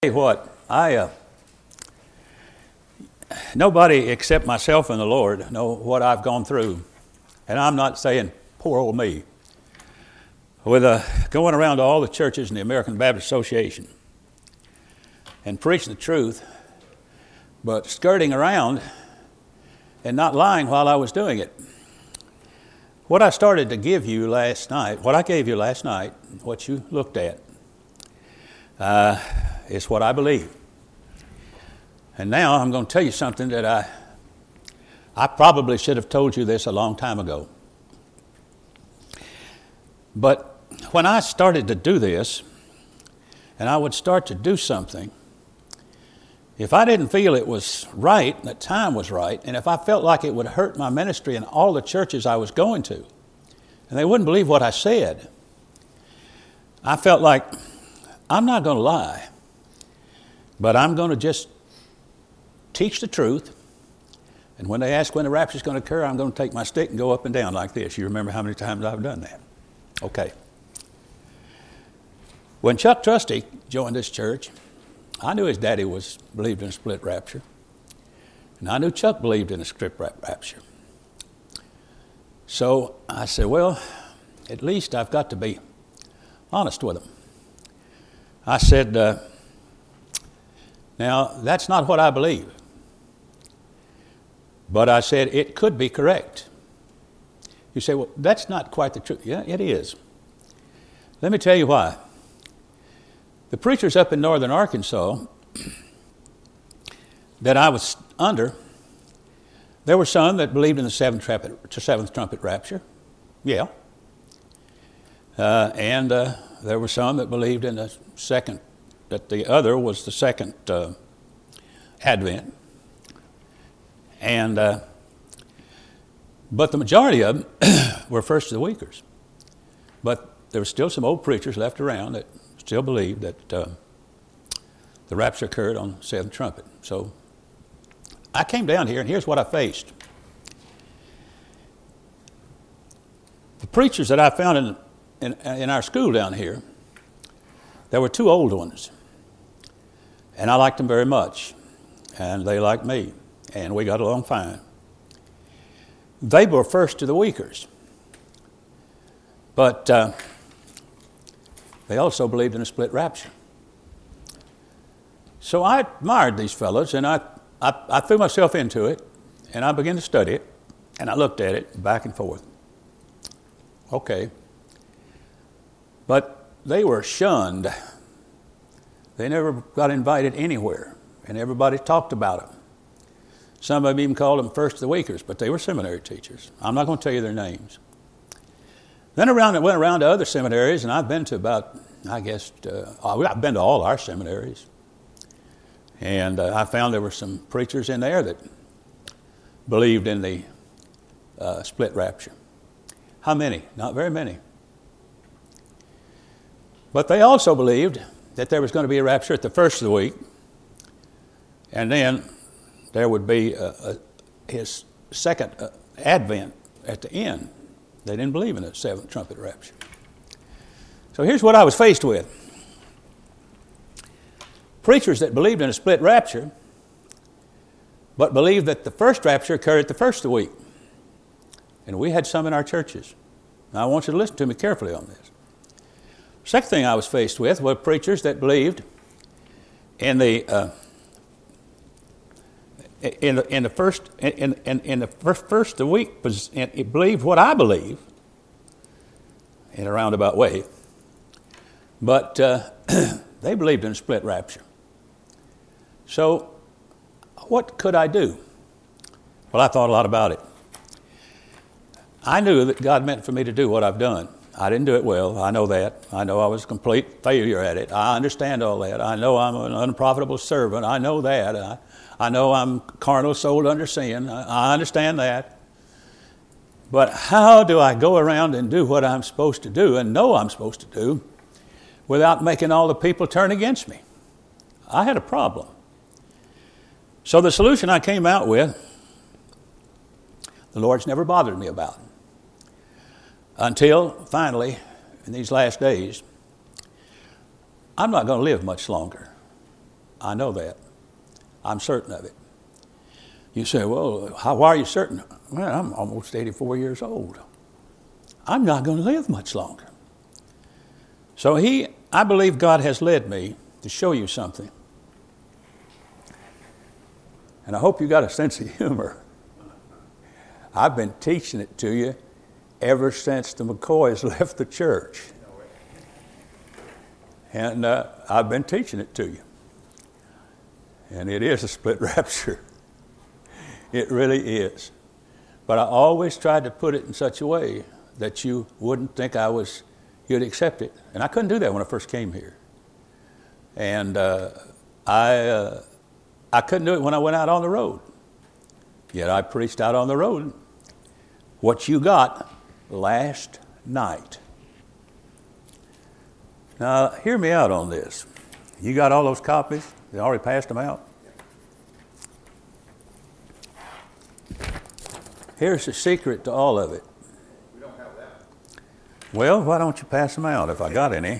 What nobody except myself and the Lord know what I've gone through, and I'm not saying poor old me. With going around to all the churches in the American Baptist Association and preaching the truth, but skirting around and not lying while I was doing it. What I started to give you last night, what I gave you last night, what you looked at, is what I believe. And now I'm going to tell you something that I probably should have told you this a long time ago. But when I started to do this, and I would start to do something, if I didn't feel it was right, that time was right, and if I felt like it would hurt my ministry in all the churches I was going to, and they wouldn't believe what I said, I felt like, I'm not going to lie, but I'm going to just teach the truth, and when they ask when the rapture is going to occur, I'm going to take my stick and go up and down like this. You remember how many times I've done that? Okay. When Chuck Trusty joined this church, I knew his daddy believed in a split rapture, and I knew Chuck believed in a split rapture. So I said, well, at least I've got to be honest with him. I said, now, that's not what I believe. But I said, it could be correct. You say, well, that's not quite the truth. Yeah, it is. Let me tell you why. The preachers up in northern Arkansas that I was under, there were some that believed in the seventh trumpet rapture. Yeah. And there were some that believed in the second, that the other was the second advent. And but the majority of them were first of the weekers. But there were still some old preachers left around that still believed that the rapture occurred on the seventh trumpet. So I came down here, and here's what I faced. The preachers that I found in our school down here, there were two old ones, and I liked them very much, and they liked me, and we got along fine. They were first to the weakers, but they also believed in a split rapture. So I admired these fellows, and I threw myself into it, and I began to study it, and I looked at it back and forth. Okay. But they were shunned. They never got invited anywhere, and everybody talked about them. Some of them even called them first of the weakers, but they were seminary teachers. I'm not going to tell you their names. Then I went around to other seminaries, and I've been to about, I've been to all our seminaries. And I found there were some preachers in there that believed in the split rapture. How many? Not very many. But they also believed that there was going to be a rapture at the first of the week, and then there would be his second advent at the end. They didn't believe in the seventh trumpet rapture. So here's what I was faced with. Preachers that believed in a split rapture, but believed that the first rapture occurred at the first of the week. And we had some in our churches. Now I want you to listen to me carefully on this. Second thing I was faced with were preachers that believed in the first of the week, it believed what I believe in a roundabout way, but they believed in a split rapture. So what could I do? Well, I thought a lot about it. I knew that God meant for me to do what I've done. I didn't do it well. I know that. I know I was a complete failure at it. I understand all that. I know I'm an unprofitable servant. I know that. I know I'm carnal, sold under sin. I understand that. But how do I go around and do what I'm supposed to do and know I'm supposed to do without making all the people turn against me? I had a problem. So the solution I came out with, the Lord's never bothered me about. Until finally, in these last days, I'm not going to live much longer. I know that. I'm certain of it. You say, well, why are you certain? Well, I'm almost 84 years old. I'm not going to live much longer. So I believe God has led me to show you something. And I hope you got a sense of humor. I've been teaching it to you ever since the McCoys left the church. And I've been teaching it to you. And it is a split rapture. It really is. But I always tried to put it in such a way that you wouldn't think you'd accept it. And I couldn't do that when I first came here. And I couldn't do it when I went out on the road. Yet I preached out on the road what you got last night. Now, hear me out on this. You got all those copies? They already passed them out? Here's the secret to all of it. We don't have that. Well, why don't you pass them out if I got any?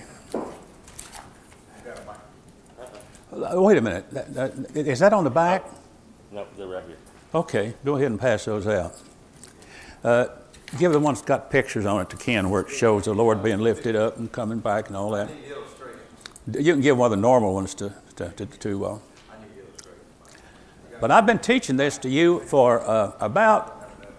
Wait a minute. Is that on the back? No, they're right here. Okay, go ahead and pass those out. Give the ones that got pictures on it to Ken where it shows the Lord being lifted up and coming back and all that. You can give one of the normal ones to But I've been teaching this to you for about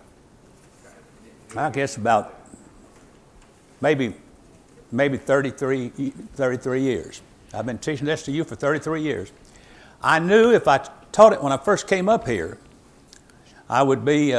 maybe 33 years. I've been teaching this to you for 33 years. I knew if I taught it when I first came up here, I would be,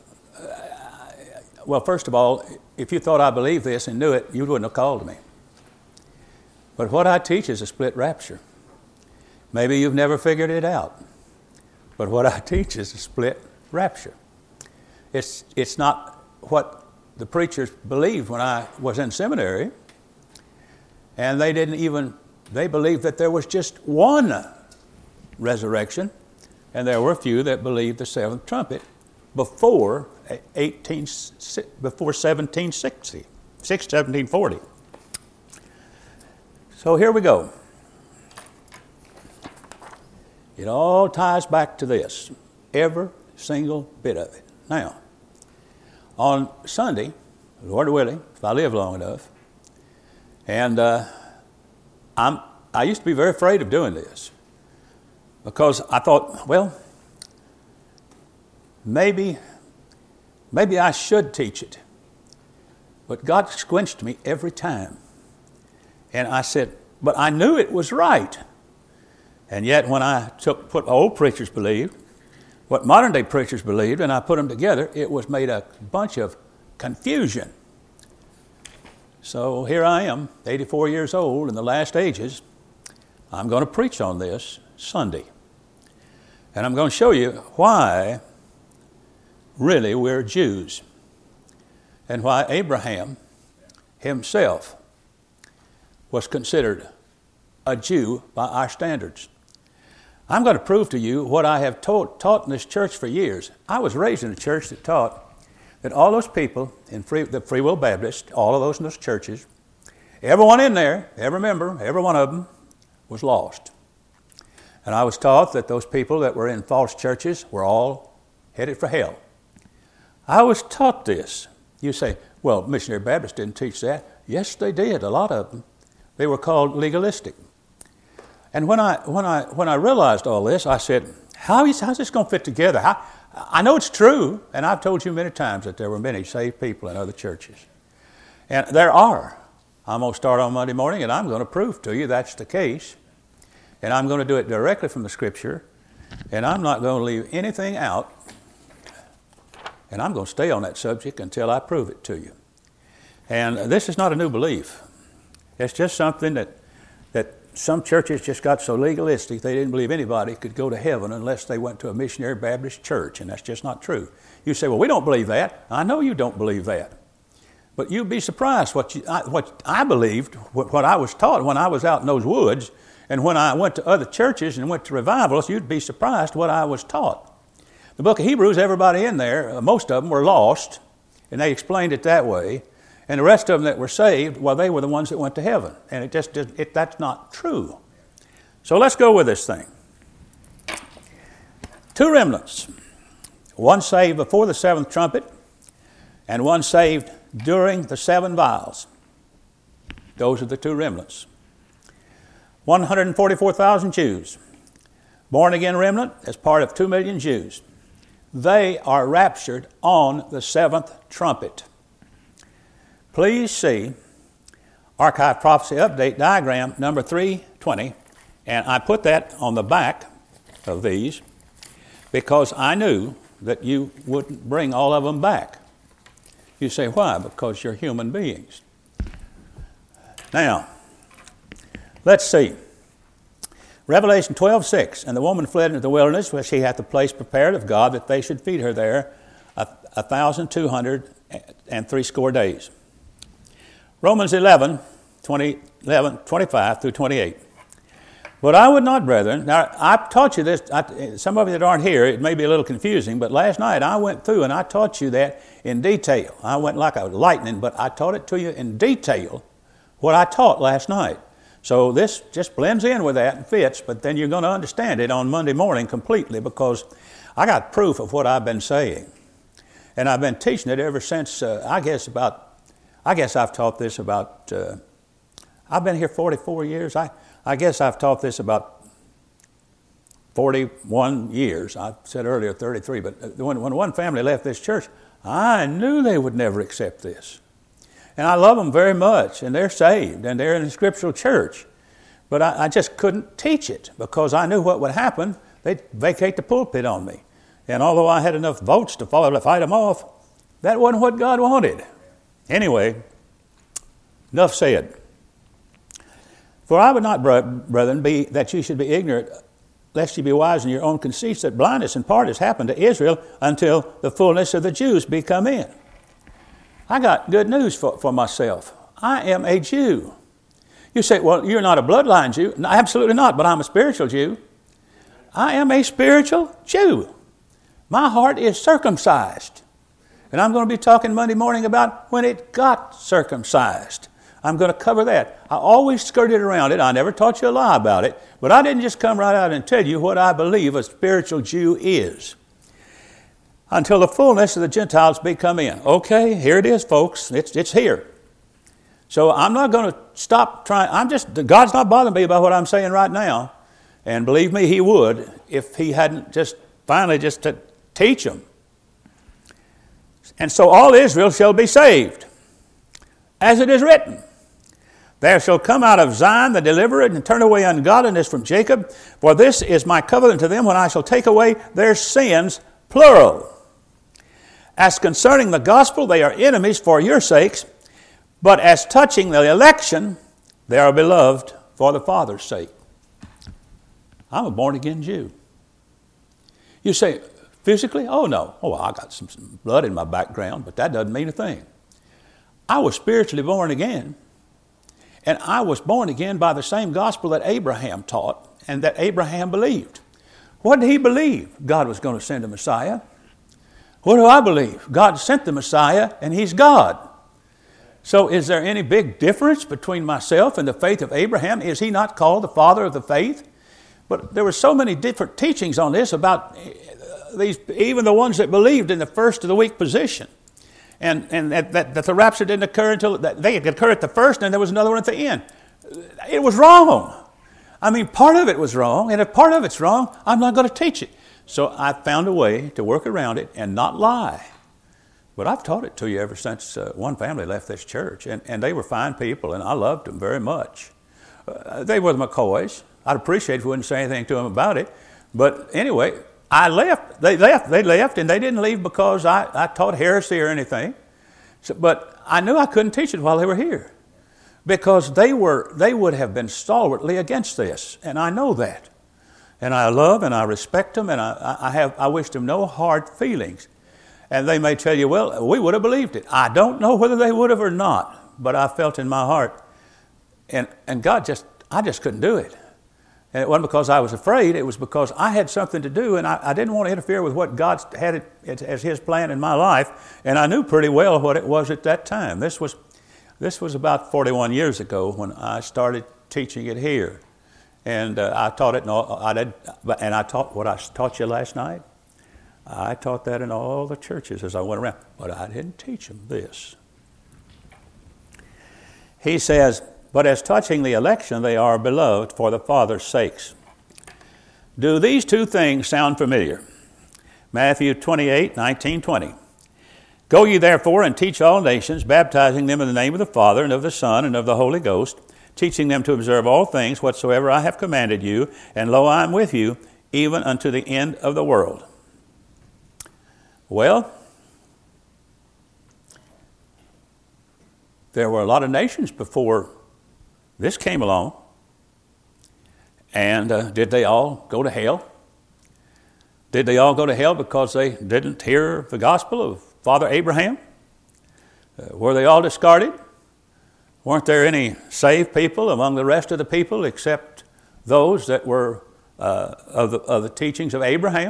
well, first of all, if you thought I believed this and knew it, you wouldn't have called me. But what I teach is a split rapture. Maybe you've never figured it out. But what I teach is a split rapture. It's not what the preachers believed when I was in seminary. And they believed that there was just one resurrection. And there were a few that believed the seventh trumpet before 1740. So here we go. It all ties back to this, every single bit of it. Now, on Sunday, Lord willing, if I live long enough, and I used to be very afraid of doing this because I thought, well, maybe I should teach it. But God squinched me every time. And I said, but I knew it was right. And yet when I put what old preachers believed, what modern day preachers believed, and I put them together, it was made a bunch of confusion. So here I am, 84 years old, in the last ages. I'm going to preach on this Sunday. And I'm going to show you why really we're Jews and why Abraham himself was considered a Jew by our standards. I'm going to prove to you what I have taught in this church for years. I was raised in a church that taught that all those people in the Free Will Baptist, all of those in those churches, everyone in there, every member, every one of them was lost. And I was taught that those people that were in false churches were all headed for hell. I was taught this. You say, well, Missionary Baptists didn't teach that. Yes, they did, a lot of them. They were called legalistic. And when I realized all this, I said, how's this going to fit together? I know it's true, and I've told you many times that there were many saved people in other churches. And there are. I'm going to start on Monday morning, and I'm going to prove to you that's the case. And I'm going to do it directly from the Scripture, and I'm not going to leave anything out. And I'm going to stay on that subject until I prove it to you. And this is not a new belief. It's just something that some churches just got so legalistic they didn't believe anybody could go to heaven unless they went to a missionary Baptist church, and that's just not true. You say, well, we don't believe that. I know you don't believe that. But you'd be surprised what I believed, what I was taught when I was out in those woods, and when I went to other churches and went to revivals, you'd be surprised what I was taught. The book of Hebrews, everybody in there, most of them were lost, and they explained it that way. And the rest of them that were saved, well, they were the ones that went to heaven. And that's not true. So let's go with this thing. 2 remnants. One saved before the 7th trumpet, and one saved during the 7 vials. Those are the 2 remnants. 144,000 Jews. Born-again remnant as part of 2 million Jews. They are raptured on the 7th trumpet. Please see Archive Prophecy Update diagram number 320, and I put that on the back of these because I knew that you wouldn't bring all of them back. You say, why? Because you're human beings. Now, let's see. Revelation 12:6, and the woman fled into the wilderness, where she hath a place prepared of God, that they should feed her there 1,260 days. Romans 11:25 through 28. But I would not, brethren, now I've taught you this, some of you that aren't here, it may be a little confusing, but last night I went through and I taught you that in detail. I went like a lightning, but I taught it to you in detail, what I taught last night. So this just blends in with that and fits, but then you're going to understand it on Monday morning completely because I got proof of what I've been saying. And I've been teaching it ever since, I guess I've taught this about, I've been here 44 years. I guess I've taught this about 41 years. I said earlier 33, but when one family left this church, I knew they would never accept this. And I love them very much, and they're saved, and they're in a scriptural church. But I just couldn't teach it because I knew what would happen. They'd vacate the pulpit on me. And although I had enough votes to fight them off, that wasn't what God wanted. Anyway, enough said. For I would not, brethren, be that you should be ignorant, lest you be wise in your own conceits, that blindness in part has happened to Israel until the fullness of the Jews be come in. I got good news for myself. I am a Jew. You say, well, you're not a bloodline Jew. No, absolutely not, but I'm a spiritual Jew. I am a spiritual Jew. My heart is circumcised. And I'm going to be talking Monday morning about when it got circumcised. I'm going to cover that. I always skirted around it. I never taught you a lie about it. But I didn't just come right out and tell you what I believe a spiritual Jew is. Until the fullness of the Gentiles be come in. Okay, here it is, folks. It's here. So I'm not going to stop trying. God's not bothering me about what I'm saying right now. And believe me, He would if He hadn't finally to teach them. And so all Israel shall be saved, as it is written. There shall come out of Zion the deliverer, and turn away ungodliness from Jacob. For this is my covenant to them, when I shall take away their sins, plural. As concerning the gospel, they are enemies for your sakes, but as touching the election, they are beloved for the Father's sake. I'm a born-again Jew. You say, physically? Oh, no. Oh, I got some blood in my background, but that doesn't mean a thing. I was spiritually born again, and I was born again by the same gospel that Abraham taught and that Abraham believed. What did he believe? God was going to send a Messiah. What do I believe? God sent the Messiah, and He's God. So is there any big difference between myself and the faith of Abraham? Is he not called the father of the faith? But there were so many different teachings on this about these, even the ones that believed in the first of the week position. And that the rapture didn't occur until, they could occur at the first, and there was another one at the end. It was wrong. I mean, part of it was wrong, and if part of it's wrong, I'm not going to teach it. So I found a way to work around it and not lie. But I've taught it to you ever since one family left this church, and they were fine people, and I loved them very much. They were the McCoys. I'd appreciate if we wouldn't say anything to them about it. But anyway, I left. They left, and they didn't leave because I taught heresy or anything. But I knew I couldn't teach it while they were here, because they would have been stalwartly against this, and I know that. And I love and I respect them, and I wish them no hard feelings. And they may tell you, well, we would have believed it. I don't know whether they would have or not, but I felt in my heart, and God I just couldn't do it. And it wasn't because I was afraid. It was because I had something to do, and I didn't want to interfere with what God had as His plan in my life. And I knew pretty well what it was at that time. This was about 41 years ago when I started teaching it here. And I taught it, and I taught what I taught you last night. I taught that in all the churches as I went around, but I didn't teach them this. He says, but as touching the election, they are beloved for the Father's sakes. Do these two things sound familiar? Matthew 28, 19, 20. Go ye therefore and teach all nations, baptizing them in the name of the Father and of the Son and of the Holy Ghost, teaching them to observe all things whatsoever I have commanded you, and lo, I am with you, even unto the end of the world. Well, there were a lot of nations before this came along. And did they all go to hell? Did they all go to hell because they didn't hear the gospel of Father Abraham? Were they all discarded? Weren't there any saved people among the rest of the people except those that were of the teachings of Abraham?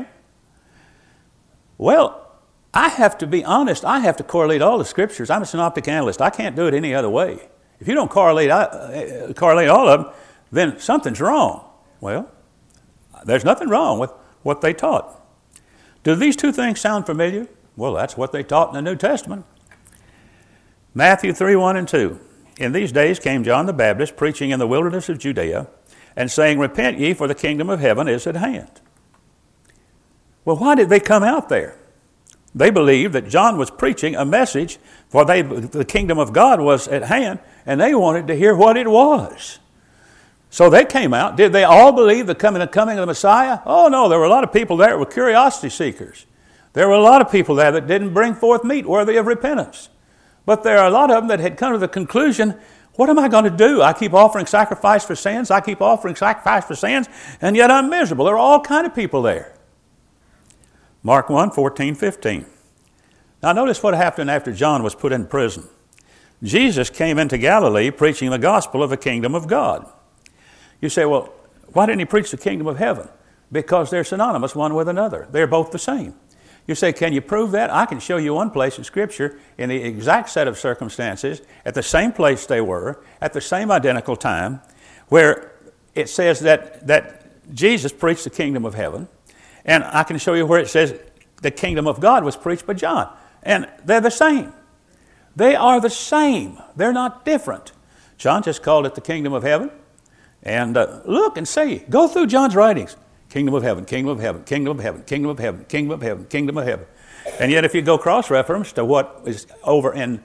Well, I have to be honest. I have to correlate all the scriptures. I'm a synoptic analyst. I can't do it any other way. If you don't correlate all of them, then something's wrong. Well, there's nothing wrong with what they taught. Do these two things sound familiar? Well, that's what they taught in the New Testament. Matthew 3, 1 and 2. In these days came John the Baptist, preaching in the wilderness of Judea, and saying, Repent ye, for the kingdom of heaven is at hand. Well, why did they come out there? They believed that John was preaching a message, for the kingdom of God was at hand, and they wanted to hear what it was. So they came out. Did they all believe the coming of the Messiah? Oh, no, there were a lot of people there that were curiosity seekers. There were a lot of people there that didn't bring forth meat worthy of repentance. But there are a lot of them that had come to the conclusion, what am I going to do? I keep offering sacrifice for sins. I keep offering sacrifice for sins, and yet I'm miserable. There are all kinds of people there. Mark 1, 14, 15. Now notice what happened after John was put in prison. Jesus came into Galilee preaching the gospel of the kingdom of God. You say, well, why didn't he preach the kingdom of heaven? Because they're synonymous one with another. They're both the same. You say, can you prove that? I can show you one place in Scripture in the exact set of circumstances, at the same place they were, at the same identical time, where it says that Jesus preached the kingdom of heaven, and I can show you where it says the kingdom of God was preached by John. And they're the same. They are the same. They're not different. John just called it the kingdom of heaven. And look and see. Go through John's writings. Kingdom of heaven, kingdom of heaven, kingdom of heaven, kingdom of heaven, kingdom of heaven, kingdom of heaven. And yet if you go cross-reference to what is over in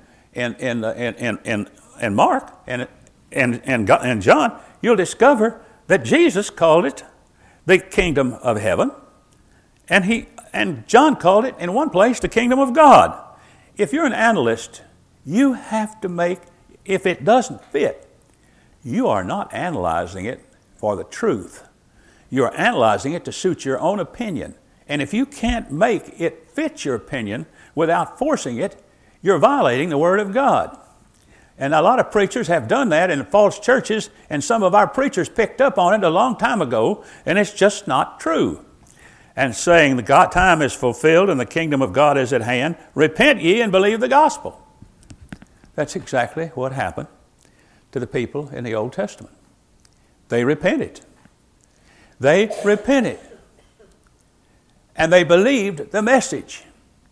Mark and John, you'll discover that Jesus called it the kingdom of heaven. And John called it in one place the kingdom of God. If you're an analyst, you have to make, if it doesn't fit, you are not analyzing it for the truth. You are analyzing it to suit your own opinion. And if you can't make it fit your opinion without forcing it, you're violating the Word of God. And a lot of preachers have done that in false churches, and some of our preachers picked up on it a long time ago, and it's just not true. And saying the God time is fulfilled and the kingdom of God is at hand, repent ye and believe the gospel. That's exactly what happened to the people in the Old Testament. They repented. They repented. And they believed the message.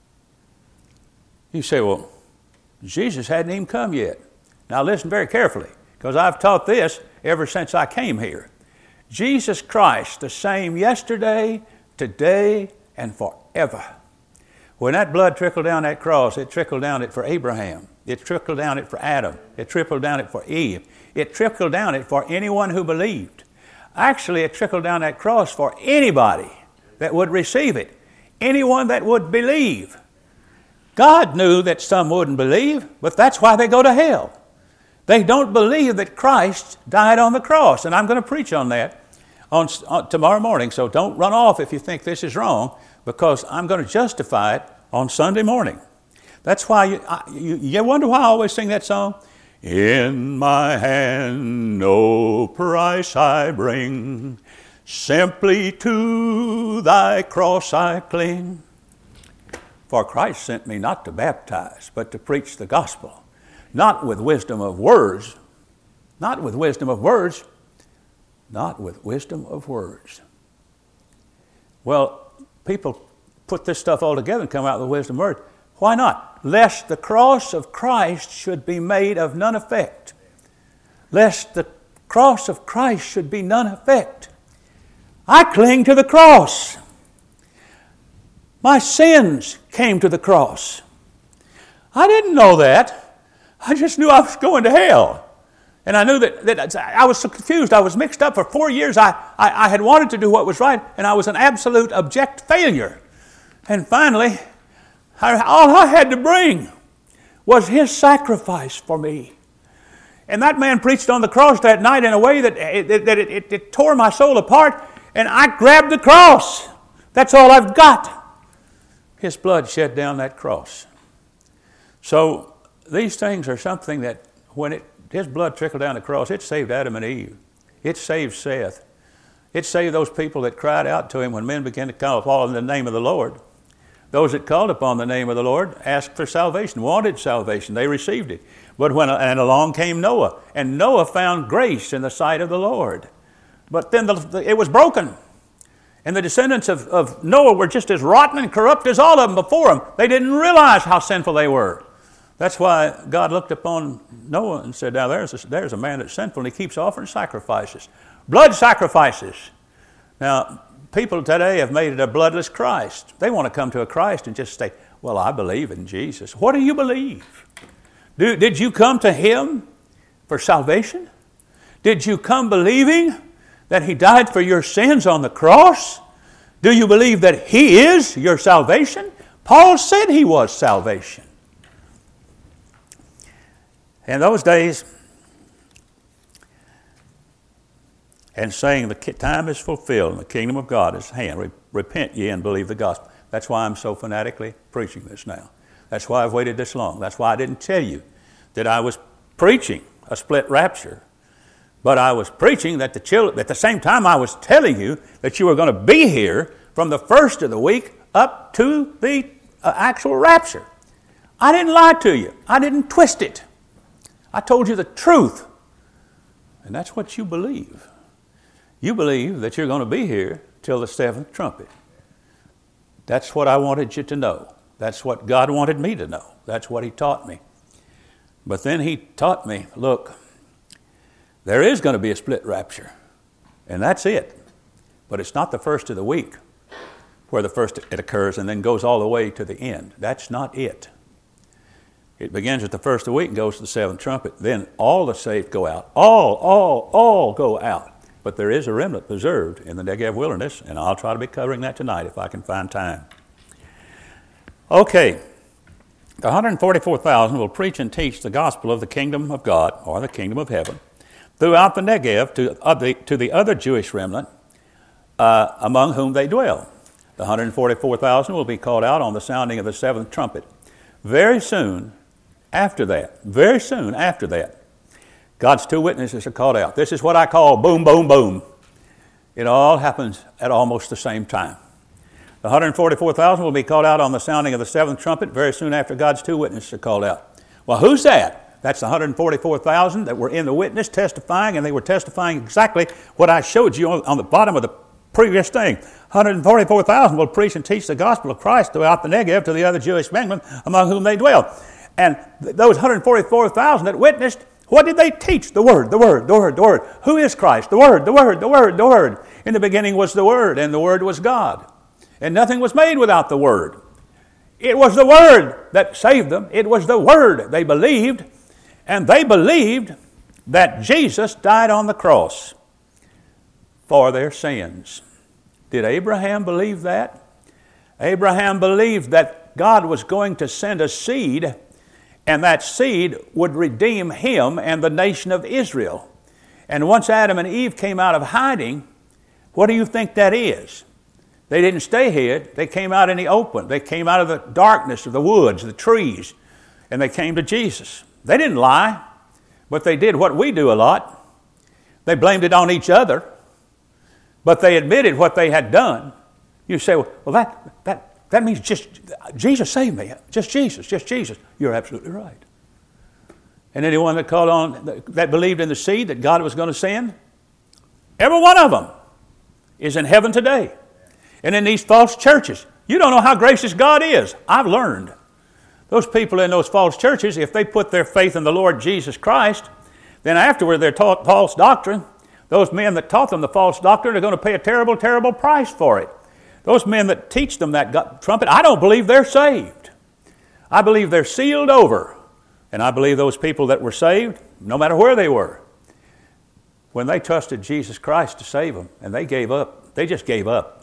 You say, well, Jesus hadn't even come yet. Now listen very carefully, because I've taught this ever since I came here. Jesus Christ, the same yesterday, today, and forever. When that blood trickled down that cross, it trickled down it for Abraham. It trickled down it for Adam. It trickled down it for Eve. It trickled down it for anyone who believed. Actually, it trickled down that cross for anybody that would receive it. Anyone that would believe. God knew that some wouldn't believe, but that's why they go to hell. They don't believe that Christ died on the cross. And I'm going to preach on that on tomorrow morning. So don't run off if you think this is wrong, because I'm going to justify it on Sunday morning. That's why you wonder why I always sing that song? In my hand no price I bring, simply to thy cross I cling. For Christ sent me not to baptize, but to preach the gospel, not with wisdom of words, not with wisdom of words. Well, people put this stuff all together and come out with wisdom of words. Why not? Lest the cross of Christ should be made of none effect. Lest the cross of Christ should be none effect. I cling to the cross. My sins came to the cross. I didn't know that. I just knew I was going to hell. And I knew that I was so confused. I was mixed up for 4 years. I had wanted to do what was right, and I was an absolute abject failure. And finally, all I had to bring was His sacrifice for me. And that man preached on the cross that night in a way that it tore my soul apart, and I grabbed the cross. That's all I've got. His blood shed down that cross. So these things are something that when His blood trickled down the cross, it saved Adam and Eve. It saved Seth. It saved those people that cried out to Him when men began to call upon the name of the Lord. Those that called upon the name of the Lord asked for salvation, wanted salvation. They received it. But and along came Noah, and Noah found grace in the sight of the Lord. But then it was broken. And the descendants of Noah were just as rotten and corrupt as all of them before him. They didn't realize how sinful they were. That's why God looked upon Noah and said, now there's a man that's sinful, and he keeps offering sacrifices. Blood sacrifices. Now, people today have made it a bloodless Christ. They want to come to a Christ and just say, well, I believe in Jesus. What do you believe? Did you come to Him for salvation? Did you come believing that He died for your sins on the cross? Do you believe that He is your salvation? Paul said He was salvation. In those days, and saying the time is fulfilled and the kingdom of God is at hand, repent ye and believe the gospel. That's why I'm so fanatically preaching this now. That's why I've waited this long. That's why I didn't tell you that I was preaching a split rapture. But I was preaching that at the same time I was telling you that you were going to be here from the first of the week up to the actual rapture. I didn't lie to you. I didn't twist it. I told you the truth. And that's what you believe. You believe that you're going to be here till the seventh trumpet. That's what I wanted you to know. That's what God wanted me to know. That's what He taught me. But then He taught me, look, there is going to be a split rapture, and that's it. But it's not the first of the week where the first it occurs and then goes all the way to the end. That's not it. It begins at the first of the week and goes to the seventh trumpet. Then all the saved go out. All go out. But there is a remnant preserved in the Negev wilderness, and I'll try to be covering that tonight if I can find time. Okay. The 144,000 will preach and teach the gospel of the kingdom of God, or the kingdom of heaven, throughout the Negev to the other Jewish remnant among whom they dwell. The 144,000 will be called out on the sounding of the seventh trumpet. Very soon after that, God's two witnesses are called out. This is what I call boom, boom, boom. It all happens at almost the same time. The 144,000 will be called out on the sounding of the seventh trumpet very soon after God's two witnesses are called out. Well, who's that? That's the 144,000 that were in the witness testifying, and they were testifying exactly what I showed you on the bottom of the previous thing. 144,000 will preach and teach the gospel of Christ throughout the Negev to the other Jewish men among whom they dwell. And those 144,000 that witnessed, what did they teach? The Word, the Word, the Word, the Word. Who is Christ? The Word, the Word, the Word, the Word. In the beginning was the Word, and the Word was God. And nothing was made without the Word. It was the Word that saved them. It was the Word they believed. And they believed that Jesus died on the cross for their sins. Did Abraham believe that? Abraham believed that God was going to send a seed, and that seed would redeem him and the nation of Israel. And once Adam and Eve came out of hiding, what do you think that is? They didn't stay hid. They came out in the open. They came out of the darkness of the woods, the trees, and they came to Jesus. They didn't lie, but they did what we do a lot. They blamed it on each other, but they admitted what they had done. You say, well, that means just Jesus saved me. Just Jesus. You're absolutely right. And anyone that called on, that believed in the seed that God was going to send, Every one of them is in heaven today. And in these false churches, you don't know how gracious God is. I've learned. Those people in those false churches, if they put their faith in the Lord Jesus Christ, then afterward they're taught false doctrine. Those men that taught them the false doctrine are going to pay a terrible, terrible price for it. Those men that teach them that trumpet, I don't believe they're saved. I believe they're sealed over. And I believe those people that were saved, no matter where they were, when they trusted Jesus Christ to save them, and they gave up, they just gave up,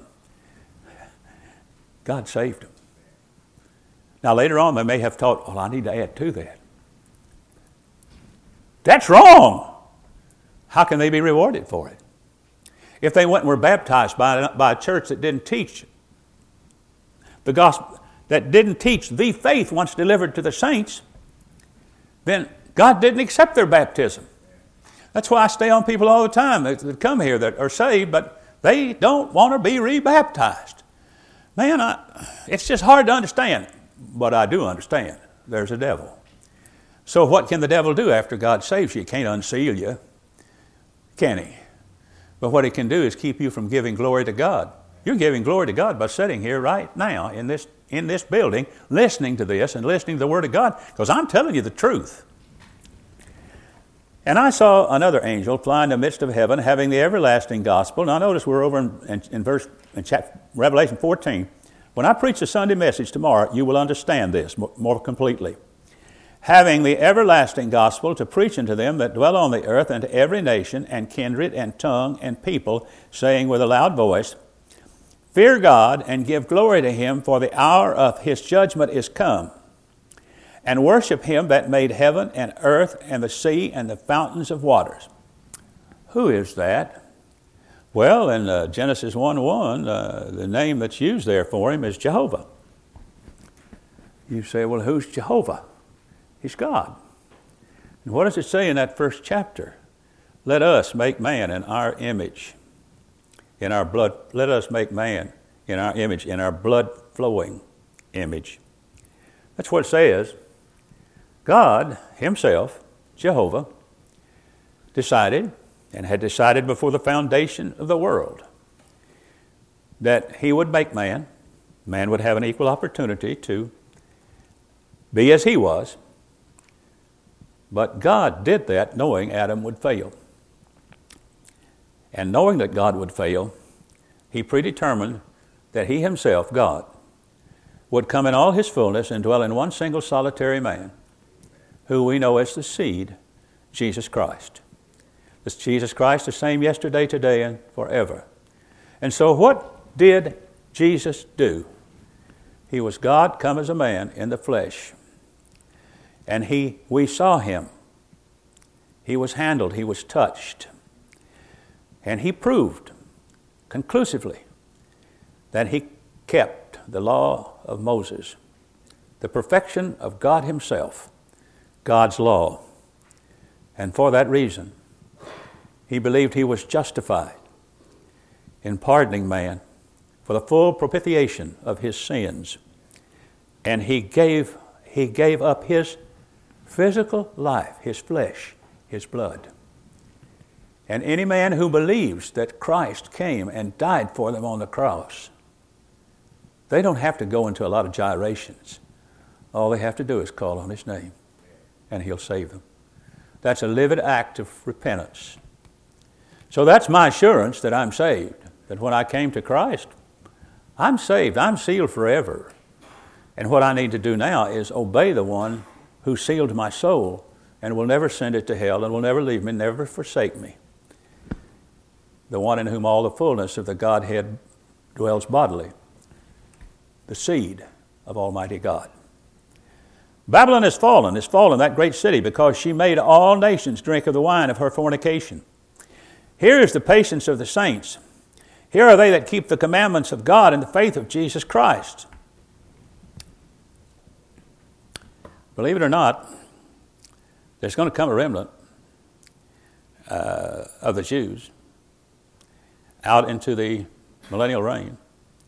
God saved them. Now later on they may have thought, well, I need to add to that. That's wrong. How can they be rewarded for it? If they went and were baptized by a church that didn't teach the gospel, that didn't teach the faith once delivered to the saints, then God didn't accept their baptism. That's why I stay on people all the time that come here that are saved, but they don't want to be rebaptized. Man, it's just hard to understand, but I do understand. There's a devil. So what can the devil do after God saves you? He can't unseal you, can he? But what he can do is keep you from giving glory to God. You're giving glory to God by sitting here right now in this building, listening to this and listening to the Word of God, because I'm telling you the truth. And I saw another angel fly in the midst of heaven, having the everlasting gospel. Now notice we're over in Revelation 14. When I preach the Sunday message tomorrow, you will understand this more completely. Having the everlasting gospel to preach unto them that dwell on the earth, and to every nation and kindred and tongue and people, saying with a loud voice, Fear God and give glory to him, for the hour of his judgment is come. And worship him that made heaven and earth and the sea and the fountains of waters. Who is that? Well, in Genesis 1:1, the name that's used there for him is Jehovah. You say, well, who's Jehovah? He's God. And what does it say in that first chapter? Let us make man in our image, in our blood. Let us make man in our image, in our blood-flowing image. That's what it says. God himself, Jehovah, decided, and had decided before the foundation of the world, that he would make man. Man would have an equal opportunity to be as he was. But God did that knowing Adam would fail. And knowing that God would fail, he predetermined that he himself, God, would come in all his fullness and dwell in one single solitary man, who we know as the seed, Jesus Christ. This Jesus Christ, the same yesterday, today, and forever. And so what did Jesus do? He was God come as a man in the flesh. And we saw him. He was handled, he was touched. And he proved conclusively that he kept the law of Moses, the perfection of God himself, God's law. And for that reason, he believed he was justified in pardoning man for the full propitiation of his sins. And he gave up his physical life, his flesh, his blood. And any man who believes that Christ came and died for them on the cross, they don't have to go into a lot of gyrations. All they have to do is call on his name, and he'll save them. That's a living act of repentance. So that's my assurance that I'm saved, that when I came to Christ, I'm saved, I'm sealed forever. And what I need to do now is obey the one who sealed my soul and will never send it to hell and will never leave me, never forsake me. The one in whom all the fullness of the Godhead dwells bodily, the seed of Almighty God. Babylon is fallen, that great city, because she made all nations drink of the wine of her fornication. Here is the patience of the saints. Here are they that keep the commandments of God and the faith of Jesus Christ. Believe it or not, there's going to come a remnant of the Jews out into the millennial reign.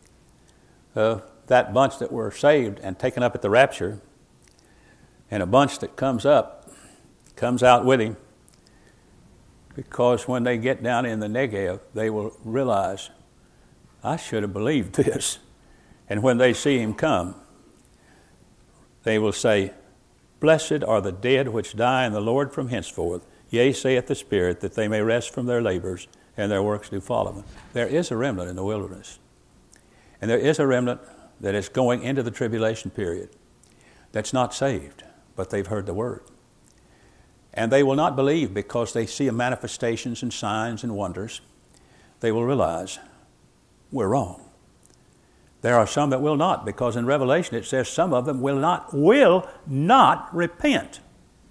That bunch that were saved and taken up at the rapture, and a bunch that comes out with him, Because when they get down in the Negev, they will realize, I should have believed this. And when they see him come, they will say, Blessed are the dead which die in the Lord from henceforth. Yea, saith the Spirit, that they may rest from their labors, and their works do follow them. There is a remnant in the wilderness. And there is a remnant that is going into the tribulation period that's not saved, but they've heard the word. And they will not believe because they see manifestations and signs and wonders. They will realize we're wrong. There are some that will not, because in Revelation it says some of them will not repent.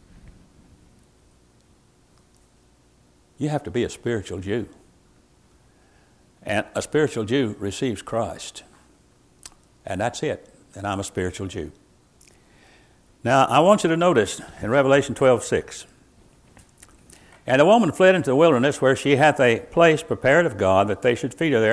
You have to be a spiritual Jew. And a spiritual Jew receives Christ. And that's it. And I'm a spiritual Jew. Now, I want you to notice in Revelation 12:6. And the woman fled into the wilderness, where she hath a place prepared of God, that they should feed her there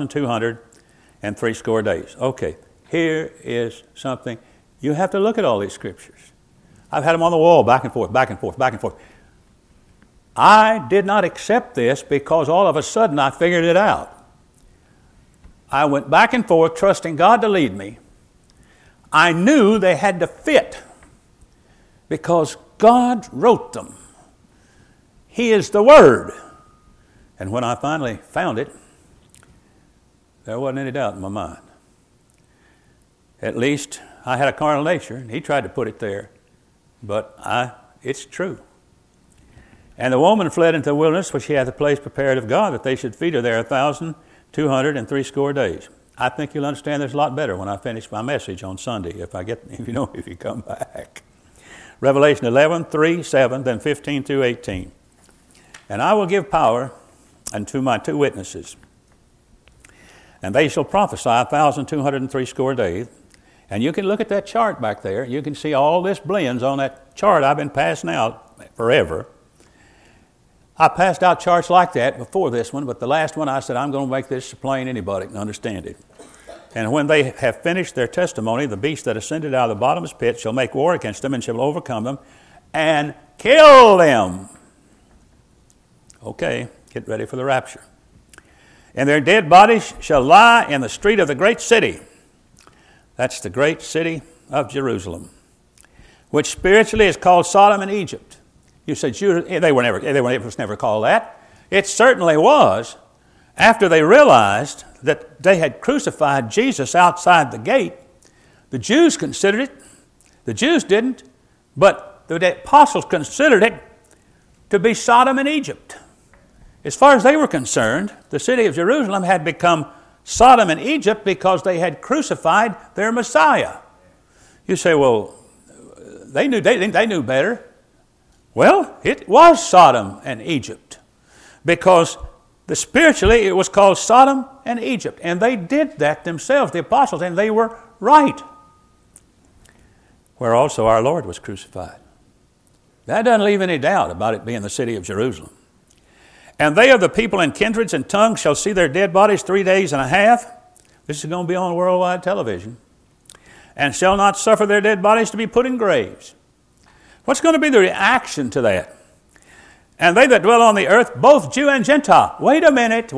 1,260 days. Okay, here is something. You have to look at all these scriptures. I've had them on the wall, back and forth, back and forth, back and forth. I did not accept this because all of a sudden I figured it out. I went back and forth, trusting God to lead me. I knew they had to fit because God wrote them. He is the Word. And when I finally found it, there wasn't any doubt in my mind. At least I had a carnal nature, and he tried to put it there. But it's true. And the woman fled into the wilderness, where she hath a place prepared of God, that they should feed her there 1,260 days. I think you'll understand this a lot better when I finish my message on Sunday, if you come back. Revelation 11:3, 7, then 15 through 18. And I will give power unto my 2 witnesses, and they shall prophesy 1,260 days. And you can look at that chart back there. You can see all this blends on that chart I've been passing out forever. I passed out charts like that before this one, but the last one I said, I'm going to make this so plain anybody can understand it. And when they have finished their testimony, the beast that ascended out of the bottomless pit shall make war against them, and shall overcome them and kill them. Okay, get ready for the rapture. And their dead bodies shall lie in the street of the great city. That's the great city of Jerusalem, which spiritually is called Sodom and Egypt. You said it was never called that. It certainly was. After they realized that they had crucified Jesus outside the gate, the Jews considered it. The Jews didn't, but the apostles considered it to be Sodom and Egypt. As far as they were concerned, the city of Jerusalem had become Sodom and Egypt because they had crucified their Messiah. You say, well, they knew better. Well, it was Sodom and Egypt because spiritually it was called Sodom and Egypt. And they did that themselves, the apostles, and they were right. Where also our Lord was crucified. That doesn't leave any doubt about it being the city of Jerusalem. And they of the people and kindreds and tongues shall see their dead bodies 3 days and a half. This is going to be on worldwide television. And shall not suffer their dead bodies to be put in graves. What's going to be the reaction to that? And they that dwell on the earth, both Jew and Gentile. Wait a minute.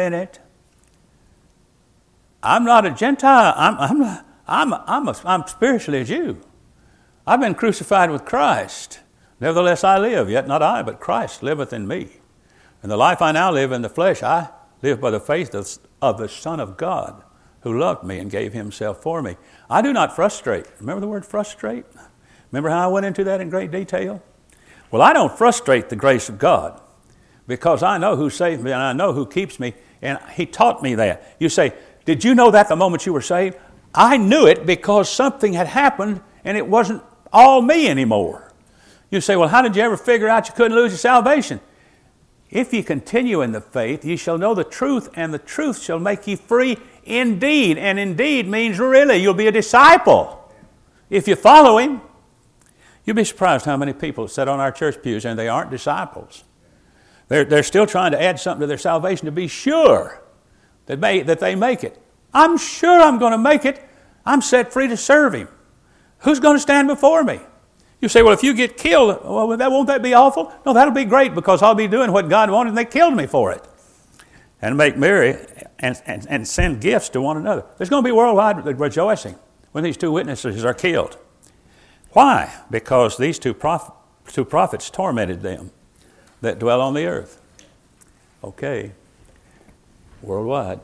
I'm not a Gentile. I'm spiritually a Jew. I've been crucified with Christ. Nevertheless I live, yet not I, but Christ liveth in me. And the life I now live in the flesh, I live by the faith of the Son of God, who loved me and gave himself for me. I do not frustrate. Remember the word frustrate? Remember how I went into that in great detail? Well, I don't frustrate the grace of God because I know who saved me and I know who keeps me, and he taught me that. You say, did you know that the moment you were saved? I knew it because something had happened and it wasn't all me anymore. You say, well, how did you ever figure out you couldn't lose your salvation? If you continue in the faith, ye shall know the truth, and the truth shall make you free indeed. And indeed means really you'll be a disciple if you follow him. You'll be surprised how many people sit on our church pews and they aren't disciples. They're still trying to add something to their salvation to be sure that they make it. I'm sure I'm going to make it. I'm set free to serve him. Who's going to stand before me? You say, well, if you get killed, well, won't that be awful? No, that'll be great because I'll be doing what God wanted and they killed me for it. And make merry and send gifts to one another. There's going to be worldwide rejoicing when these two witnesses are killed. Why? Because these two prophets tormented them that dwell on the earth. Okay. Worldwide.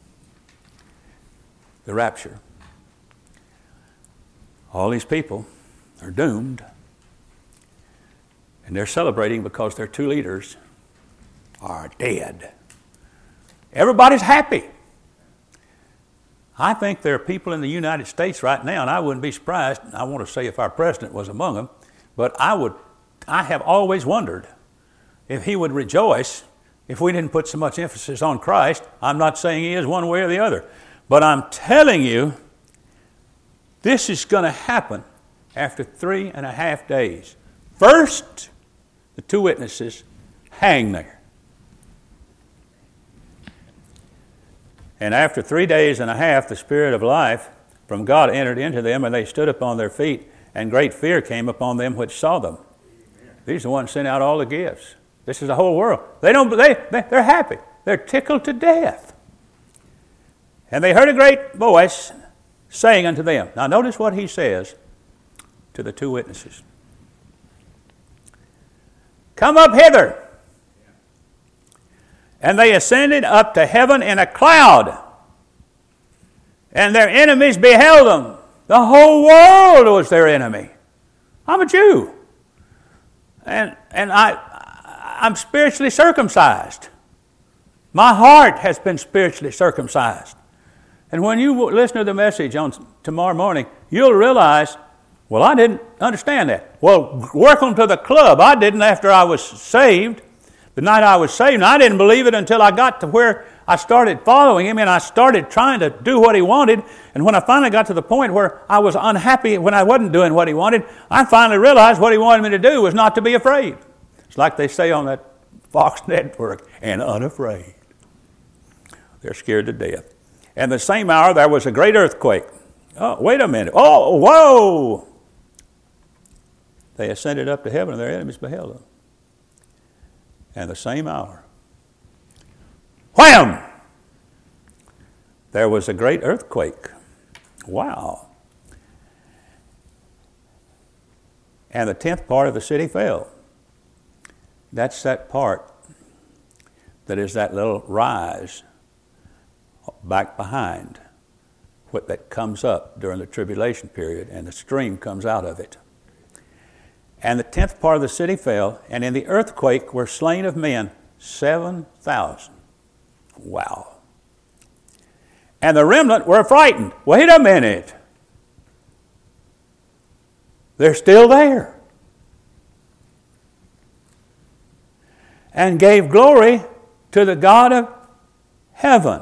The rapture. All these people are doomed. And they're celebrating because their two leaders are dead. Everybody's happy. I think there are people in the United States right now, and I wouldn't be surprised, I want to say if our president was among them, but I have always wondered if he would rejoice if we didn't put so much emphasis on Christ. I'm not saying he is one way or the other, but I'm telling you, this is going to happen after 3.5 days. First, the two witnesses hang there. And after 3.5 days, the Spirit of life from God entered into them, and they stood upon their feet, and great fear came upon them which saw them. These are the ones sent out all the gifts. This is the whole world. They're happy. They're tickled to death. And they heard a great voice saying unto them. Now notice what he says to the two witnesses. Come up hither. And they ascended up to heaven in a cloud. And their enemies beheld them. The whole world was their enemy. I'm a Jew. And I'm spiritually circumcised. My heart has been spiritually circumcised. And when you listen to the message on tomorrow morning, you'll realize, well, I didn't understand that. Well, welcome to the club. I didn't after I was saved. The night I was saved, and I didn't believe it until I got to where I started following him and I started trying to do what he wanted. And when I finally got to the point where I was unhappy when I wasn't doing what he wanted, I finally realized what he wanted me to do was not to be afraid. It's like they say on that Fox network, and unafraid. They're scared to death. And the same hour there was a great earthquake. Oh, wait a minute. Oh, whoa! They ascended up to heaven and their enemies beheld them. And the same hour, wham! There was a great earthquake. Wow. And the 10th part of the city fell. That's that part that is that little rise back behind that comes up during the tribulation period, and the stream comes out of it. And the 10th part of the city fell, and in the earthquake were slain of men 7,000. Wow. And the remnant were frightened. Wait a minute. They're still there. And gave glory to the God of heaven.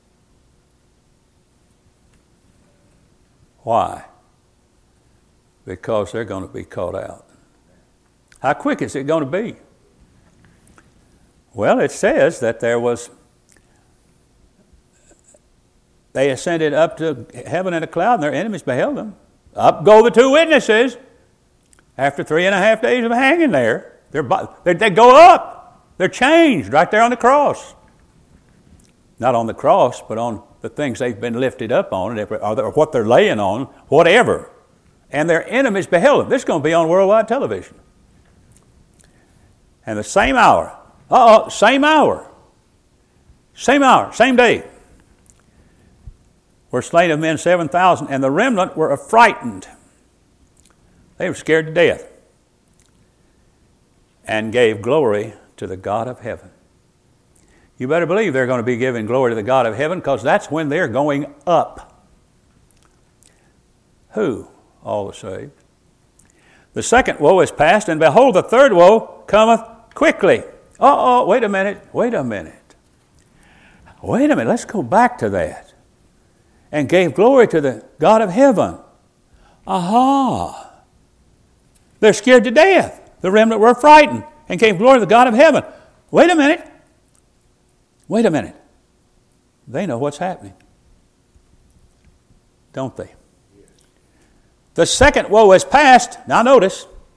Why? Because they're going to be caught out. How quick is it going to be? Well, it says that they ascended up to heaven in a cloud, and their enemies beheld them. Up go the two witnesses. After 3.5 days of hanging there, they go up. They're changed right there on the cross. Not on the cross, but on the things they've been lifted up on, or what they're laying on, whatever. And their enemies beheld them. This is going to be on worldwide television. And the same hour, same day, were slain of men 7,000, and the remnant were affrighted. They were scared to death, and gave glory to the God of heaven. You better believe they're going to be giving glory to the God of heaven, because that's when they're going up. Who? All the saved. The second woe is past, and behold, the third woe cometh quickly. Wait a minute. Let's go back to that. And gave glory to the God of heaven. Aha. They're scared to death. The remnant were frightened and gave glory to the God of heaven. Wait a minute. They know what's happening. Don't they? The second woe is past. Now notice,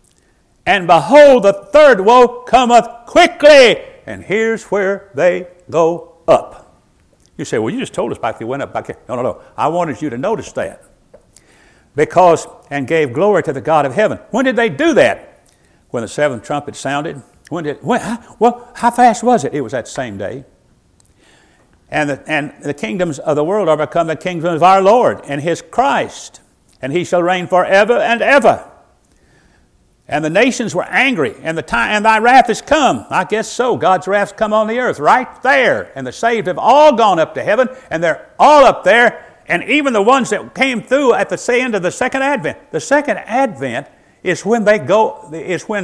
And behold, the third woe cometh quickly. And here's where they go up. You say, well, you just told us back they went up. No. I wanted you to notice that. Because, and gave glory to the God of heaven. When did they do that? When the seventh trumpet sounded. How fast was it? It was that same day. And the kingdoms of the world are become the kingdoms of our Lord and his Christ. And he shall reign forever and ever. And the nations were angry, and thy wrath is come. I guess so. God's wrath's come on the earth right there. And the saved have all gone up to heaven, and they're all up there. And even the ones that came through at the end of the second advent. The second advent is when they go. Is when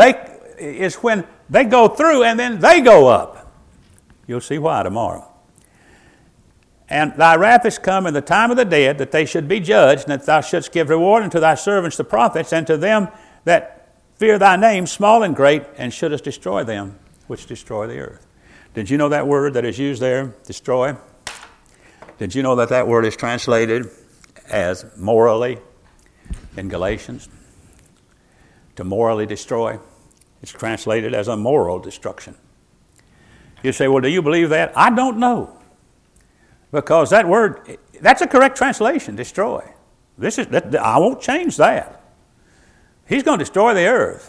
they go through, and then they go up. You'll see why tomorrow. And thy wrath is come in the time of the dead, that they should be judged, and that thou shouldst give reward unto thy servants the prophets, and to them that fear thy name, small and great, and shouldest destroy them which destroy the earth. Did you know that word that is used there, destroy? Did you know that word is translated as morally in Galatians? To morally destroy. It's translated as a moral destruction. You say, well, do you believe that? I don't know. Because that word, that's a correct translation, destroy. I won't change that. He's going to destroy the earth.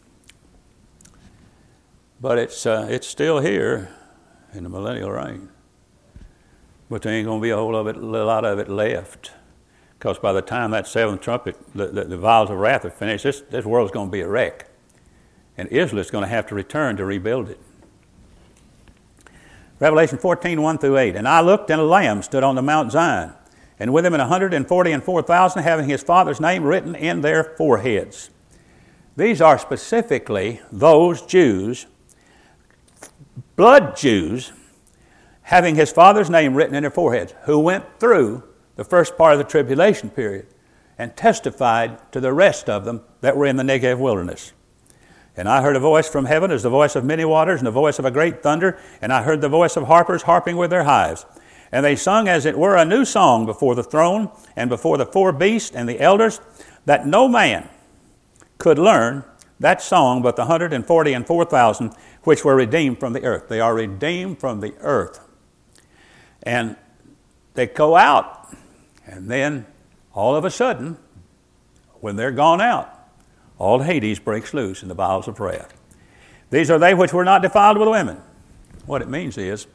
But it's still here in the millennial reign. But there ain't going to be a lot of it left. Because by the time that seventh trumpet, the vials of wrath are finished, this world's going to be a wreck. And Israel's going to have to return to rebuild it. Revelation 14, 1 through 8. And I looked, and a lamb stood on the Mount Zion, and with him 144,000, having his Father's name written in their foreheads. These are specifically those Jews, blood Jews, having his Father's name written in their foreheads, who went through the first part of the tribulation period and testified to the rest of them that were in the Negev wilderness. And I heard a voice from heaven as the voice of many waters and the voice of a great thunder, and I heard the voice of harpers harping with their hives. And they sung as it were a new song before the throne and before the four beasts and the elders, that no man could learn that song but the 144,000 which were redeemed from the earth. They are redeemed from the earth. And they go out, and then all of a sudden, when they're gone out, all Hades breaks loose in the bowels of wrath. These are they which were not defiled with women. What it means is,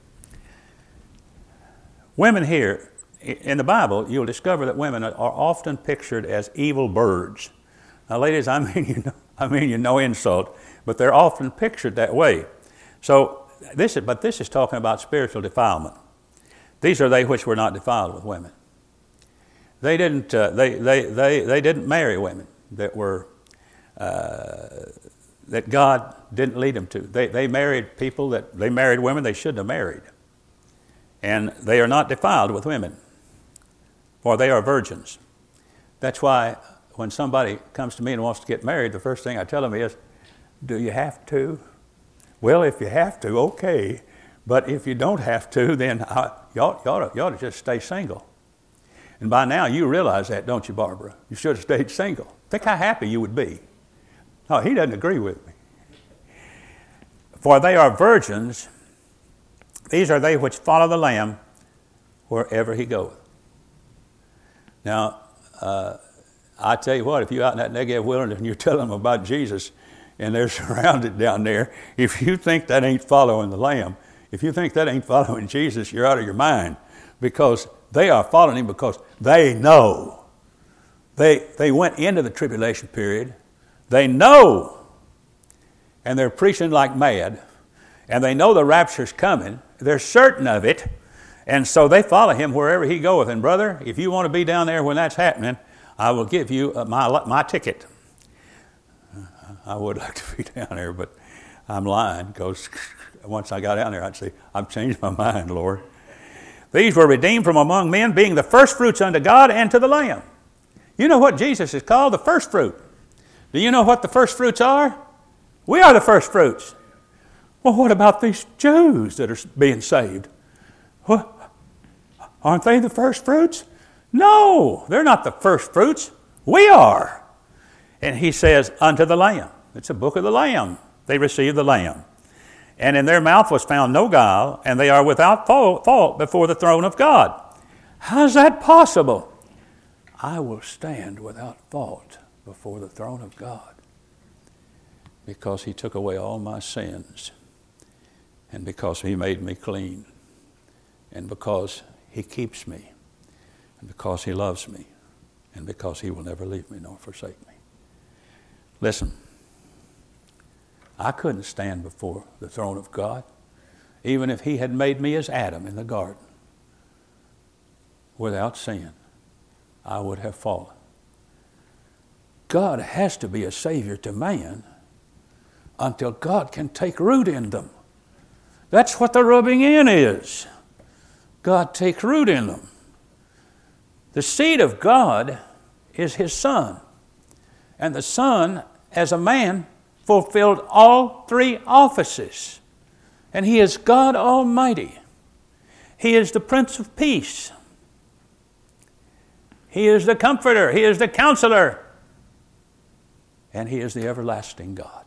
women here, in the Bible, you'll discover that women are often pictured as evil birds. Now, ladies, I mean you no insult, but they're often pictured that way. So, this is talking about spiritual defilement. These are they which were not defiled with women. They didn't. They didn't marry women that were. That God didn't lead them to. They married people they married women they shouldn't have married. And they are not defiled with women, for they are virgins. That's why when somebody comes to me and wants to get married, the first thing I tell them is, do you have to? Well, if you have to, okay. But if you don't have to, then you ought to just stay single. And by now you realize that, don't you, Barbara? You should have stayed single. Think how happy you would be. No, he doesn't agree with me. For they are virgins. These are they which follow the Lamb wherever he goeth. Now, I tell you what, if you're out in that Negev wilderness and you're telling them about Jesus and they're surrounded down there, if you think that ain't following the Lamb, if you think that ain't following Jesus, you're out of your mind. Because they are following him because they know. They went into the tribulation period. They know, and they're preaching like mad, and they know the rapture's coming. They're certain of it, and so they follow him wherever he goeth. And brother, if you want to be down there when that's happening, I will give you my ticket. I would like to be down there, but I'm lying, because once I got down there, I'd say, I've changed my mind, Lord. These were redeemed from among men, being the first fruits unto God and to the Lamb. You know what Jesus is called? The first fruit. Do you know what the first fruits are? We are the first fruits. Well, what about these Jews that are being saved? What? Aren't they the first fruits? No, they're not the first fruits. We are. And he says, unto the Lamb. It's a book of the Lamb. They received the Lamb. And in their mouth was found no guile, and they are without fault before the throne of God. How's that possible? I will stand without fault before the throne of God because he took away all my sins, and because he made me clean, and because he keeps me, and because he loves me, and because he will never leave me nor forsake me. Listen, I couldn't stand before the throne of God, even if he had made me as Adam in the garden. Without sin, I would have fallen. God has to be a Savior to man until God can take root in them. That's what the rubbing in is. God takes root in them. The seed of God is his Son. And the Son, as a man, fulfilled all three offices. And he is God Almighty. He is the Prince of Peace. He is the Comforter. He is the Counselor. And he is the everlasting God.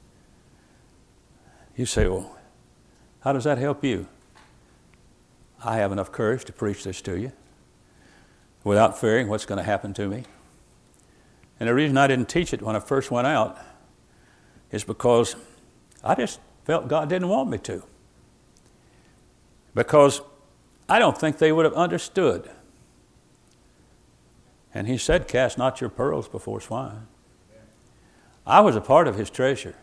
You say, well, how does that help you? I have enough courage to preach this to you without fearing what's going to happen to me. And the reason I didn't teach it when I first went out is because I just felt God didn't want me to. Because I don't think they would have understood. And he said, cast not your pearls before swine. I was a part of his treasure.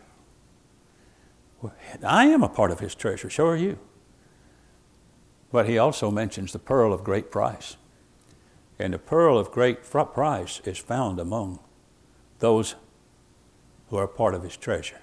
I am a part of his treasure, so are you. But he also mentions the pearl of great price. And the pearl of great price is found among those who are part of his treasure.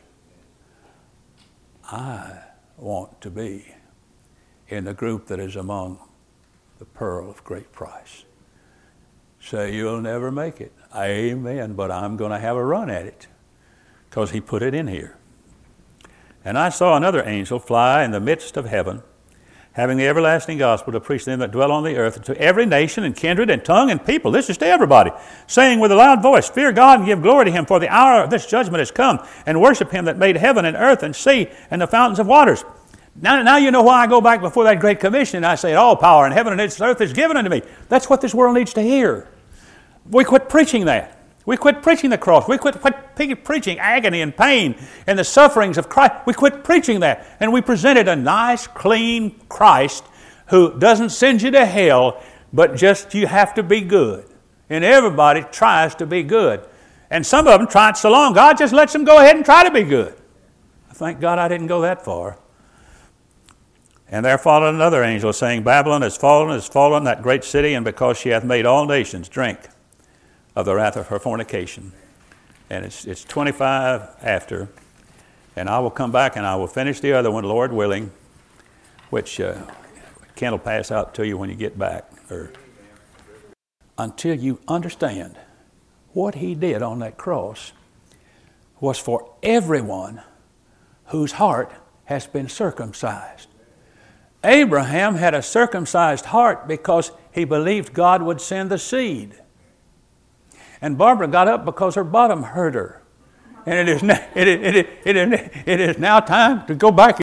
I want to be in the group that is among the pearl of great price. Say, you'll never make it. Amen, but I'm going to have a run at it because he put it in here. And I saw another angel fly in the midst of heaven, having the everlasting gospel to preach to them that dwell on the earth, and to every nation and kindred and tongue and people. This is to everybody, saying with a loud voice, fear God and give glory to him, for the hour of this judgment has come, and worship him that made heaven and earth and sea and the fountains of waters. Now you know why I go back before that great commission and I say, all power in heaven and its earth is given unto me. That's what this world needs to hear. We quit preaching that. We quit preaching the cross. We quit preaching agony and pain and the sufferings of Christ. We quit preaching that. And we presented a nice, clean Christ who doesn't send you to hell, but just you have to be good. And everybody tries to be good. And some of them try it so long, God just lets them go ahead and try to be good. Thank God I didn't go that far. And there followed another angel, saying, Babylon is fallen, that great city, and because she hath made all nations drink of the wrath of her fornication. And it's 25 after. And I will come back and I will finish the other one, Lord willing, which Ken will pass out to you when you get back. Until you understand what he did on that cross was for everyone whose heart has been circumcised. Abraham had a circumcised heart because he believed God would send the seed. And Barbara got up because her bottom hurt her. And it is now time to go back